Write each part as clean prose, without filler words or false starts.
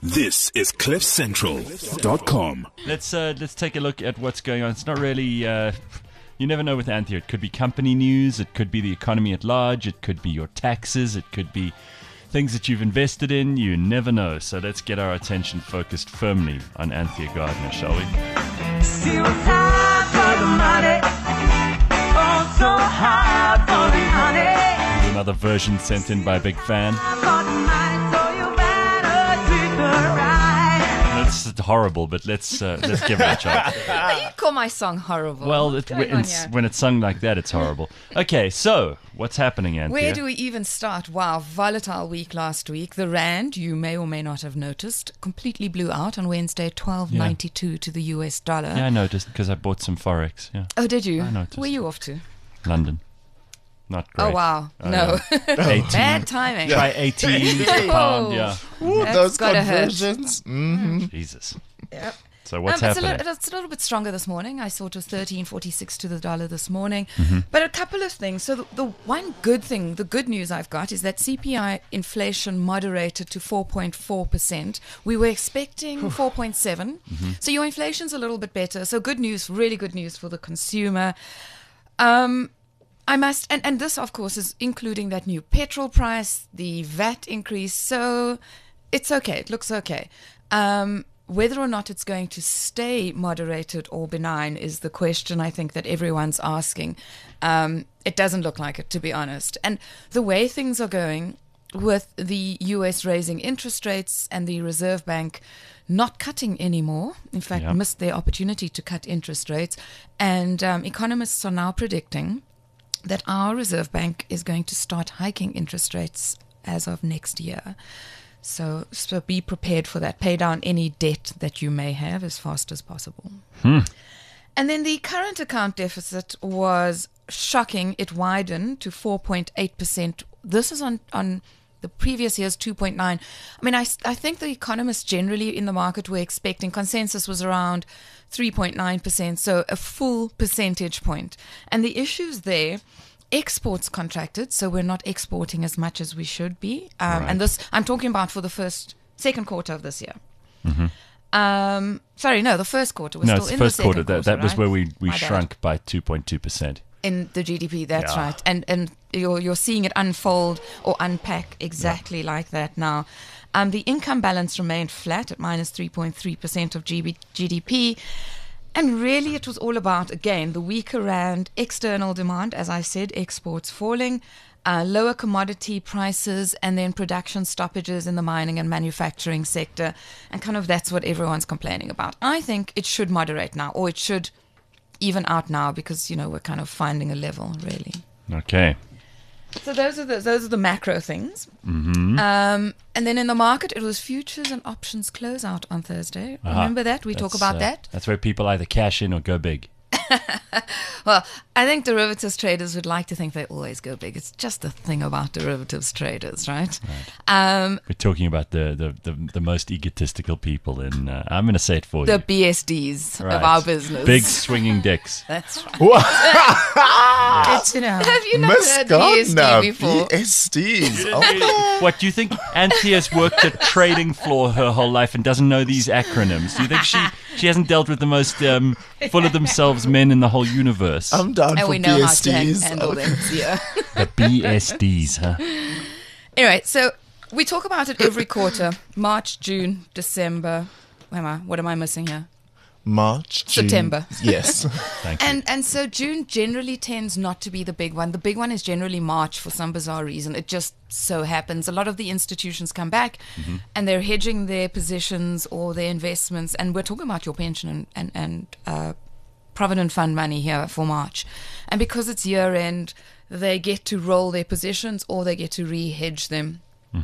This is CliffCentral.com. Let's take a look at what's going on. It's not really, you never know with Anthea. It could be company news, it could be the economy at large, it could be your taxes, it could be things that you've invested in. You never know. So let's get our attention focused firmly on Anthea Gardner, shall we? Still high for the money, oh so high for the honey. Another version sent in by a big fan. For the money, so you better treat her right. It's horrible, but let's give it a try. You call my song horrible. Well, When when it's sung like that, it's horrible. Okay, so what's happening, Anthea? where do we even start? Wow, volatile week last week. The rand, you may or may not have noticed, completely blew out on Wednesday, 12.92 to the US dollar. Yeah, I noticed because I bought some Forex. Yeah, Oh, did you? I noticed. Where are you off to? London. Not great. Oh, wow. I No. know. 18. Bad timing. Try 18 pound, yeah. Ooh, That's those gotta hurt. conversions. Jesus. Yep. So what's It's happening? a little bit stronger this morning. I saw it was 13.46 to the dollar this morning. Mm-hmm. But a couple of things. So the one good thing, the good news I've got is that CPI inflation moderated to 4.4%. We were expecting 4.7. So your inflation's a little bit better. So good news, really good news for the consumer. I must, and this, of course, is including that new petrol price, the VAT increase. So it's okay. It looks okay. Whether or not it's going to stay moderated or benign is the question I think that everyone's asking. It doesn't look like it, to be honest. And the way things are going with the US raising interest rates and the Reserve Bank not cutting anymore, in fact, Yeah. missed their opportunity to cut interest rates. And economists are now predicting that our Reserve Bank is going to start hiking interest rates as of next year. So be prepared for that. Pay down any debt that you may have as fast as possible. And then the current account deficit was shocking. It widened to 4.8%. This is on the previous year's 2.9. I mean, I think the economists generally in the market were expecting, consensus was around 3.9%, so a full percentage point. And the issues there, exports contracted, so we're not exporting as much as we should be. And this, I'm talking about for the second quarter of this year. Sorry, no, the first quarter. We're No, still it's in the first the second quarter. That was right? where we My bad. shrunk by 2.2%. In the GDP, that's Yeah. right. And you're seeing it unfold or unpack exactly like that now. The income balance remained flat at minus 3.3% of GDP. And really it was all about, again, the weaker rand, external demand, as I said, exports falling, lower commodity prices, and then production stoppages in the mining and manufacturing sector. And kind of that's what everyone's complaining about. I think it should moderate now, or it should even out now, because, we're kind of finding a level, really. Okay. So those are the macro things. And then in the market, it was futures and options closeout on Thursday. Remember that? We talk about that. That's where people either cash in or go big. Well, I think derivatives traders would like to think they always go big. It's just the thing about derivatives traders, right? We're talking about the most egotistical people in, I'm going to say it for The you. BSDs Right. of our business. Big swinging dicks. That's right. It's, Have you not heard BSD before? BSDs. Oh, What, do you think Anthea's worked at trading floor her whole life and doesn't know these acronyms? Do you think she hasn't dealt with the most full of themselves men in the whole universe? I'm down And for we know how to BSDs. handle them. Yeah. The BSDs, huh? Anyway, so we talk about it every quarter. March, June, December. What am I missing here? March, June. September. Yes. Thank you. And so June generally tends not to be the big one. The big one is generally March for some bizarre reason. It just so happens. A lot of the institutions come back and they're hedging their positions or their investments. And we're talking about your pension and Provident Fund money here for March. And because it's year end, they get to roll their positions or they get to re-hedge them.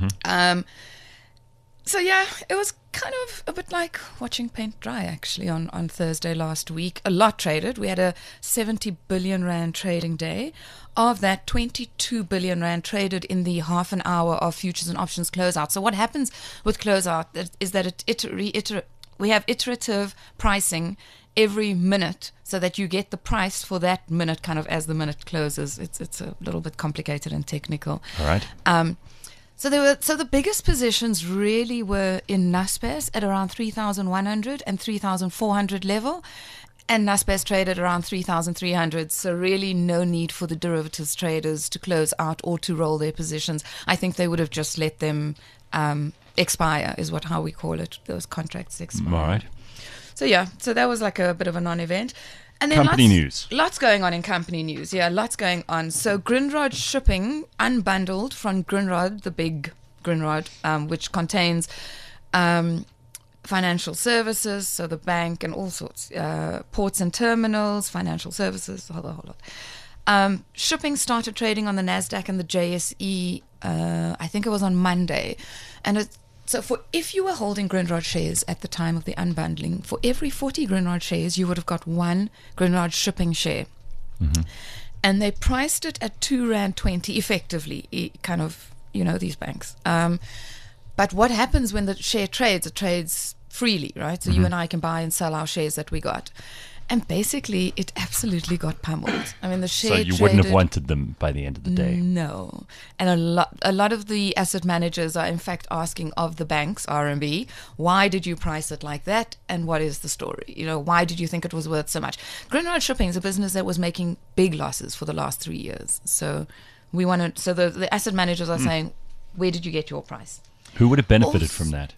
So yeah, it was kind of a bit like watching paint dry actually on Thursday last week. A lot traded. We had a 70 billion rand trading day. Of that, 22 billion rand traded in the half an hour of futures and options closeout. So what happens with closeout is that we have iterative pricing every minute so that you get the price for that minute kind of as the minute closes. It's a little bit complicated and technical. All right. So the biggest positions really were in Naspers at around 3,100 and 3,400 level, and Naspers traded around 3,300. So really no need for the derivatives traders to close out or to roll their positions. I think they would have just let them expire, is how we call it. Those contracts expire. All right. So so that was like a bit of a non-event. And then Company news. Lots going on in company news. Yeah, lots going on. So Grindrod Shipping unbundled from Grindrod, the big Grindrod, which contains financial services, so the bank and all sorts, ports and terminals, financial services, the whole lot. Shipping started trading on the NASDAQ and the JSE, I think it was on Monday. And if you were holding Grindrod shares at the time of the unbundling, for every 40 Grindrod shares, you would have got one Grindrod Shipping share. Mm-hmm. And they priced it at R2.20 effectively, kind of, these banks. But what happens when the share trades? It trades freely, right? So you and I can buy and sell our shares that we got. And basically, it absolutely got pummeled. I mean, the share So you wouldn't have wanted them by the end of the day. No. And a lot of the asset managers are in fact asking of the banks, RMB, why did you price it like that? And what is the story? Why did you think it was worth so much? Grindrod Shipping is a business that was making big losses for the last 3 years. So the asset managers are saying, where did you get your price? Who would have benefited from that?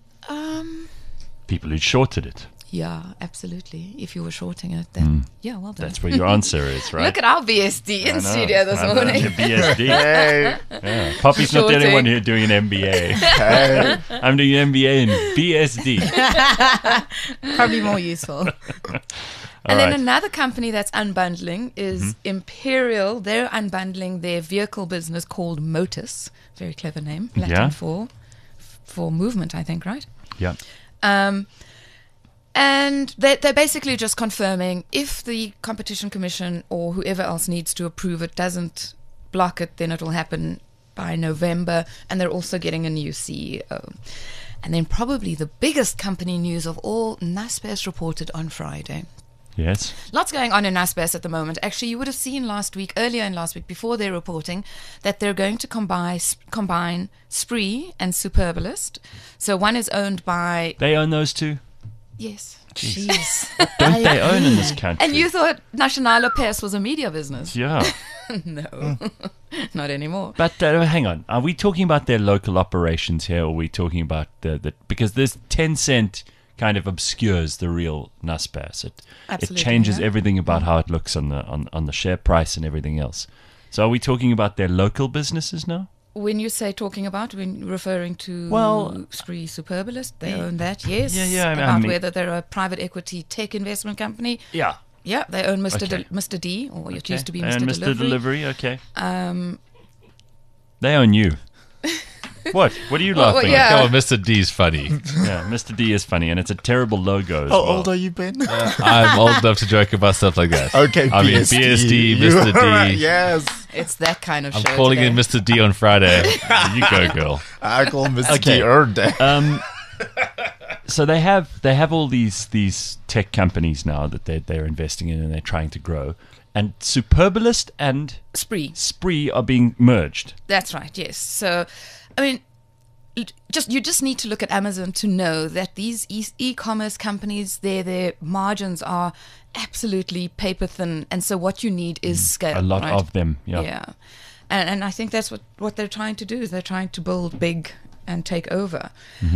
People who shorted it. Yeah, absolutely. If you were shorting it, then well done. That's where your answer is, right? Look at our BSD in studio this morning. BSD. Hey. Yeah. Poppy's not the only Shorting. one here doing an MBA. Hey. I'm doing an MBA in BSD. Probably more useful. And then right. another company that's unbundling is Imperial. They're unbundling their vehicle business called Motus. Very clever name. Latin Yeah. for movement, I think, right? Yeah. And they're basically just confirming if the Competition Commission or whoever else needs to approve it doesn't block it, then it will happen by November. And they're also getting a new CEO. And then probably the biggest company news of all, Naspers reported on Friday. Yes. Lots going on in Naspers at the moment. Actually, you would have seen earlier in last week, before their reporting, that they're going to combine Spree and Superbalist. So one is owned by... They own those two? Yes. Jeez. Don't they own in this country? And you thought Nationale Pers was a media business. Yeah. No, not anymore. But hang on. Are we talking about their local operations here, or are we talking about the because this 10-cent kind of obscures the real Naspers. It Absolutely, changes yeah. everything about how it looks on the share price and everything else. So are we talking about their local businesses now? When you say talking about, when referring to Spree Superbalist, they own that, yes. Yeah, About whether they're a private equity tech investment company. Yeah. Yeah, they own Mr. Okay. Mr. D, or it Okay. used to be And Mr. Mr. Delivery, okay. Um, They own you. What? What are you laughing yeah. at? Come on, Mr. D's funny. Yeah, Mr. D is funny, and it's a terrible logo as How well. old are you, Ben? I'm old enough to joke about stuff like that. Okay, I mean, BSD, Mr. D. Right, yes. it's that kind of I'm show calling today. in Mr. D on Friday. You go, girl. I call Mr. Okay. D Erde. So they have all these tech companies now that they're investing in and they're trying to grow. And Superbalist and Spree. Spree are being merged. That's right, yes. So, I mean, you just need to look at Amazon to know that these e-commerce companies, their margins are absolutely paper thin, and so what you need is scale. A lot right? of them, yeah. Yeah, and I think that's what they're trying to do. Is they're trying to build big and take over.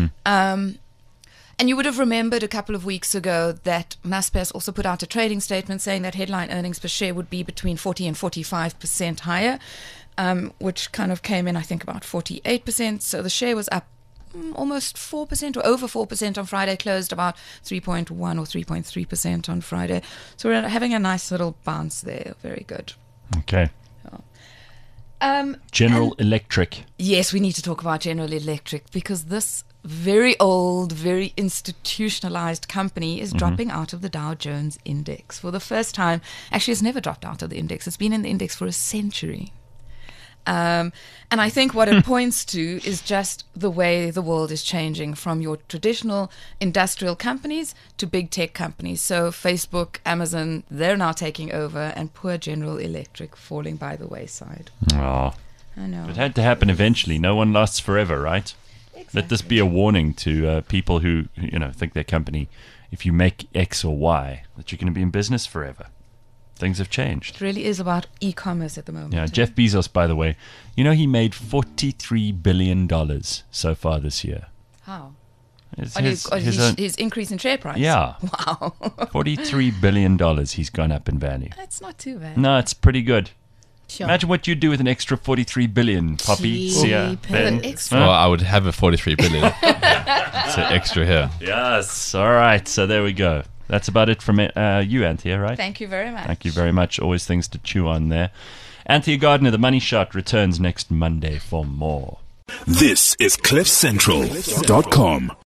And you would have remembered a couple of weeks ago that Naspers also put out a trading statement saying that headline earnings per share would be between 40 and 45% higher, which kind of came in, I think, about 48%. So the share was up almost 4% or over 4% on Friday, closed about 3.1 or 3.3% on Friday. So we're having a nice little bounce there. Very good. Okay. General Electric. Yes, we need to talk about General Electric because this very old, very institutionalized company is dropping out of the Dow Jones Index for the first time. Actually, it's never dropped out of the index. It's been in the index for a century. And I think what it points to is just the way the world is changing from your traditional industrial companies to big tech companies. So Facebook, Amazon, they're now taking over, and poor General Electric falling by the wayside. Oh, I know. It had to happen eventually. No one lasts forever, right? Let this be a warning to people who think their company, if you make X or Y, that you're going to be in business forever. Things have changed. It really is about e-commerce at the moment. Yeah, Jeff Bezos, by the way, he made $43 billion so far this year. How? It's His increase in share price? Yeah. Wow. $43 billion he's gone up in value. That's not too bad. No, it's pretty good. Sure. Imagine what you'd do with an extra 43 billion, Poppy, Sia, Cheap. Ben. An extra. Well, I would have a 43 billion. It's an extra here. Yes. All right. So there we go. That's about it from you, Anthea, right? Thank you very much. Thank you very much. Always things to chew on there. Anthea Gardner, The Money Shot, returns next Monday for more. This is CliffCentral.com.